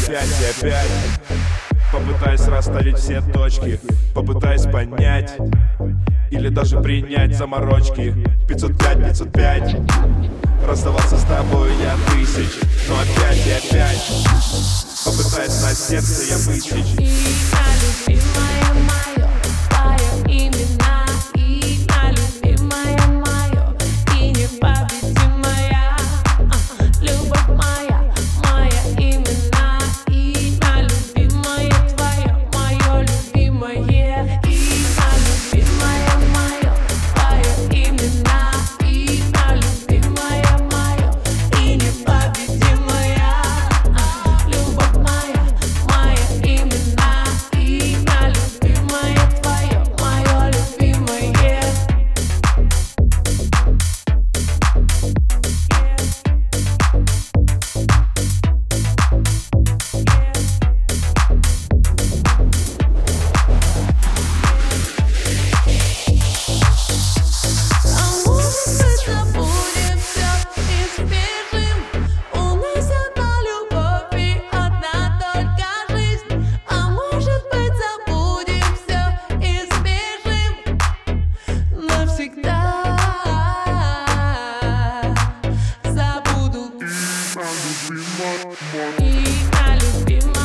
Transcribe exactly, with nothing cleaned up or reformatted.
опять и опять попытаюсь расставить все точки, попытаюсь понять или даже принять заморочки. Пятьсот пять, пятьсот пять. Расставаться с тобой я тысяч, но опять и опять попытаюсь на сердце я высечь. И на любимое мое, твое имена. И на любимое мое, и непобедимая. Любовь моя, моя имена. И на любимое твое, мое любимое. И на любимое мое, твое имена. И на любимое мое, и непобедимая. Любовь моя, моя имена. И на любимое твое, мое любимое. А может быть, забудем всё и сбежим? У нас одна любовь и одна только жизнь. А может быть, забудем всё и сбежим навсегда. Забуду и на любимое.